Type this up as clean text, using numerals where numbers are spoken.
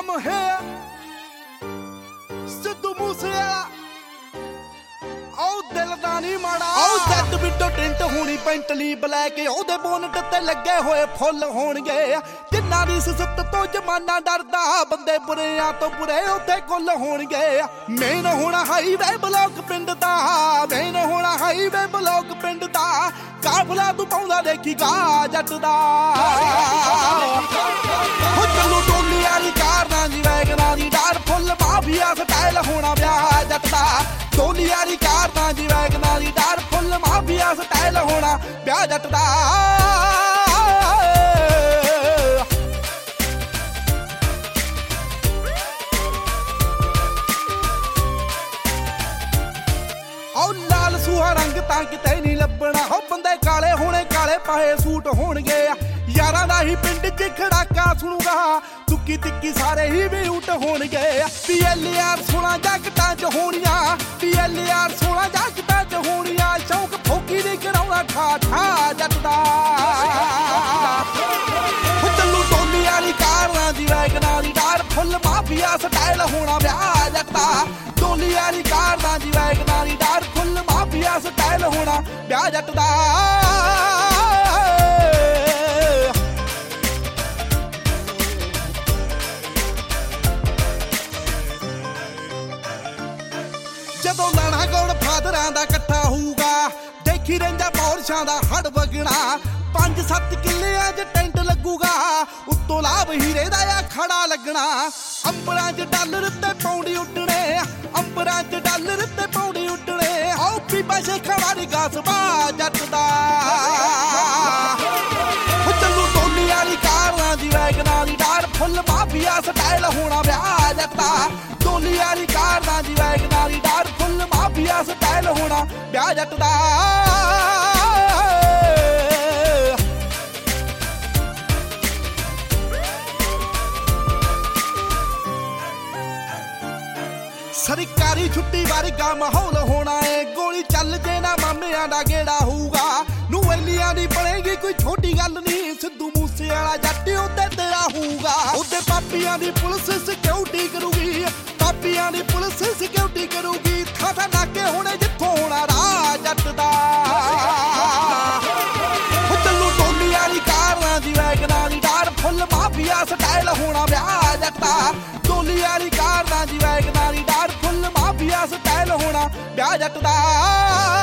I'm here, Sidhu Moosewala ਉਹ ਦਿਲ ਦਾ ਨੀ ਮਾੜਾ ਉਹ ਜੱਟ ਬਿੱਟੋ ਟਿੰਟ ਹੋਣੀ ਪੈਂਟਲੀ ਬਲੈਕ ਉਹਦੇ ਬੋਨਟ ਤੇ ਲੱਗੇ ਹੋਏ ਫੁੱਲ ਹੋਣਗੇ ਜਿੰਨਾ ਦੀ ਸੁੱਤ ਤੋਂ ਜਮਾਨਾ ਡਰਦਾ ਬੰਦੇ ਬੁਰਿਆਂ ਤੋਂ ਬੁਰੇ ਉੱਥੇ ਕੁੱਲ ਹੋਣਗੇ ਮੇਨ ਹੋਣਾ ਹਾਈਵੇ ਬਲੌਕ ਪਿੰਡ ਦਾ ਮੇਨ ਹੋਣਾ ਹਾਈਵੇ ਬਲੌਕ ਪਿੰਡ ਦਾ ਕਾਫਲਾ ਤੂੰ ਪਾਉਂਦਾ ਦੇਖੀਗਾ ਜੱਟ ਦਾ ਹੋ ਚੱਲੂ ਟੋਲੀ ਵਾਲੀ ਕਾਰਾਂ ਦੀ ਵੈਗਨਾਂ ਦੀ ਡਾਰ ਫੁੱਲ ਮਾਫੀਆ ਸਟਾਈਲ ਹੋਣਾ ਵਿਆਹ ਜੱਟ ਦਾ ਟੋਲੀ ਵਾਲੀ ਕਾਰਾਂ ਦੀ ਵੈਗਨਾਂ ਦੀ ਡਾਰ ਫੁੱਲ ਮਾਫੀਆ ਸਟਾਈਲ ਹੋਣਾ ਵਿਆਹ ਜੱਟ ਦਾ ਲਾਲ ਸੂਹਾ ਰੰਗ ਤਾਂ ਕਿਤੇ ਨਹੀਂ ਲੱਭਣਾ ਹੋ ਬੰਦੇ ਕਾਲੇ ਹੋਣੇ ਕਾਲੇ ਪਾਏ ਸੂਟ ਹੋਣਗੇ ਯਾਰਾਂ ਦਾ ਹੀ ਪਿੰਡ 'ਚ ਖੜਾਕਾ ਸੁਣੂਗਾ ਤੁੱਕੀ ਤਿੱਕੀ ਸਾਰੇ ਹੀ ਵੀ ਊਟ ਹੋਣਗੇ PLR 16 ਜੱਟਾਂ 'ਚ ਹੋਣੀਆਂ PLR 16 ਜੱਟਾਂ 'ਚ ਹੋਣੀਆਂ ਸ਼ੌਕ ਫੋਕੀ ਨਹੀਂ ਕਰਾਉਣਾ ਠਾ ਠਾ ਜੱਟ ਦਾ ਚੱਲੂ ਟੋਲੀ ਵਾਲੀ ਕਾਰਾਂ ਦੀ ਵੈਗਨਾਂ ਦੀ ਡਾਰ ਫੁੱਲ ਮਾਫੀਆ ਸਟਾਈਲ ਹੋਣਾ ਵਿਆਹ ਜੱਟ ਦਾ ਟੋਲੀ ਵਾਲੀ ਕਾਰਾਂ ਦੀ ਵੈਗਨਾਂ ਦੀ ਡਾਰ ਫੁੱਲ ਮਾਫੀਆ ਸਟਾਈਲ ਹੋਣਾ ਵਿਆਹ ਜੱਟ ਦਾ ਜਦੋਂ ਲਾਣਾ ਗੌੜ ਫਾਦਰਾਂ ਦਾ ਇਕੱਠਾ ਹੋਊਗਾ ਦੇਖੀ ਰਹਿੰਦਾ ਪੌਰਸ਼ਾਂ ਦਾ ਹੜ ਵਗਣਾ 5-7 ਕਿੱਲਿਆਂ 'ਚ ਟੈਂਟ ਲੱਗੂਗਾ ਉੱਤੋਂ ਲਾਭ ਹੀਰੇ ਦਾ ਆ ਖੜਾ ਲੱਗਣਾ ਅੰਬਰਾਂ 'ਚ ਡਾਲਰ ਤੇ ਪੌਂਡੀ ਉੱਡਣੇ ਅੰਬਰਾਂ 'ਚ ਡਾਲਰ ਤੇ ਪੌਂਡੀ ਉੱਡਣੇ ਆਓ ਪੀਪਾ ਸ਼ੇਖਾਂ ਵਾਲੀ ਗਾਸਬਾ ਜੱਟ ਦਾ ਚੱਲੂ ਟੋਲੀ ਵਾਲੀ ਕਾਰਾਂ ਦੀ ਵੈਗਨਾਂ ਦੀ ਡਾਰ ਫੁੱਲ ਮਾਫੀਆ ਸਟਾਈਲ ਹੋਣਾ ਵਿਆਹ ਜੱਟ ਦਾ ਟੋਲੀ ਵਾਲੀ ਕਾਰਾਂ ਦੀ ਵੈਗਨਾਂ ਦੀ ਡਾਰ ਫੁੱਲ ਮਾਫੀਆ ਸਟਾਈਲ ਹੋਣਾ ਵਿਆਹ ਜੱਟ ਦਾ ਸਰਕਾਰੀ ਛੁੱਟੀ ਵਰਗਾ ਮਾਹੌਲ ਹੋਣਾ ਏ ਗੋਲੀ ਚੱਲ ਜੇ ਨਾ ਮਾਮਿਆਂ ਦਾ ਗੇੜਾ ਹੋਊਗਾ ਨੂਵੇਲੀਆਂ ਦੀ ਬਣੇਗੀ ਕੋਈ ਛੋਟੀ ਗੱਲ ਨਹੀਂ ਸਿੱਧੂ ਮੂਸੇਵਾਲਾ ਜੱਟ ਉੱਤੇ ਤੇਰਾ ਹੋਊਗਾ ਉਹਦੇ ਪਾਪੀਆਂ ਦੀ ਪੁਲਿਸ ਸਿਕਿਉਰਿਟੀ ਕਰੂਗੀ ਪਾਪੀਆਂ ਦੀ ਪੁਲਿਸ ਸਿਕਿਉਰਿਟੀ ਕਰੂਗੀ ਥਾਂ ਨਾਕੇ ਹੋਣੇ ਜਿੱਥੋਂ ਹੋਣਾ ਰਾਹ ਜੱਟ ਦਾ ਚੱਲੂ ਟੋਲੀ ਵਾਲੀ ਕਾਰਾਂ ਦੀ ਵੈਗਨਾਂ ਦੀ ਡਾਰ ਫੁੱਲ ਮਾਫੀਆ ਸਟਾਈਲ ਹੋਣਾ ਵਿਆਹ ਜੱਟ ਦਾ ਟੋਲੀ ਵਾਲੀ ਕਾਰਾਂ ਦੀ ਵੈਗਨਾਂ ਦੀ ਡਾਰ ਫੁੱਲ ਮਾਫੀਆ ਸਟਾਈਲ ਹੋਣਾ ਵਿਆਹ ਜੱਟ ਦਾ